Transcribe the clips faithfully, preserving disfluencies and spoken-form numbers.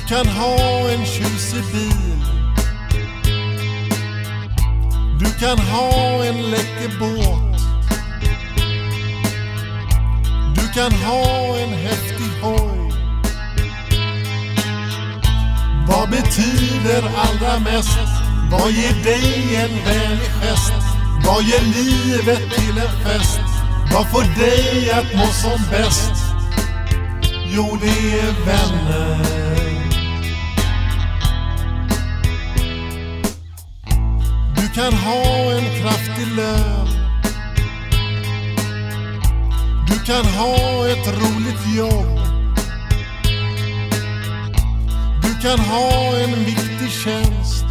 kan ha en tjusig bil, du kan ha en läcker båt, du kan ha en häftig hoj. Vad betyder allra mest? Vad ger dig en vänlig gest? Vad ger livet till en fest? Vad får dig att må som bäst? Jo, det är vänner. Du kan ha en kraftig lön, du kan ha ett roligt jobb, du kan ha en viktig tjänst,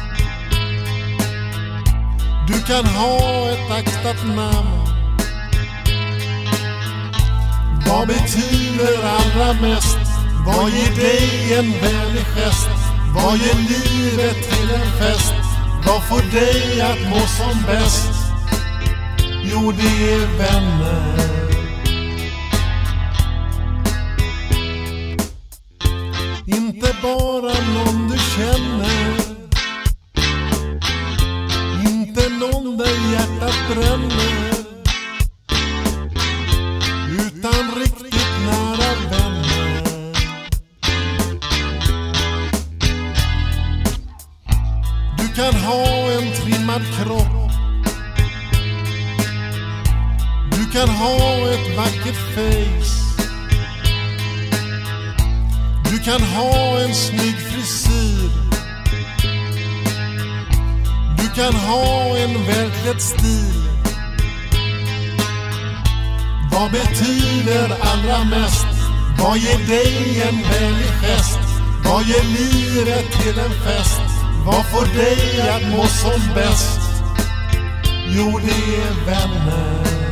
du kan ha ett aktat namn. Vad betyder allra mest? Vad ger dig en vänlig gest? Vad ger livet till en fest? Vad får dig att må som bäst? Jo, det är vänner. Inte bara någon du känner, inte någon där hjärtat bränner, utan riktigt nära vänner. Du kan ha en trimmad kropp, du kan ha ett vackert face, du kan ha en snygg frisyr, du kan ha en välklädd stil. Vad betyder allra mest? Vad ger dig en vänlig gest? Vad ger livet till en fest? Vad får dig att må som bäst? Jo, det är vänner.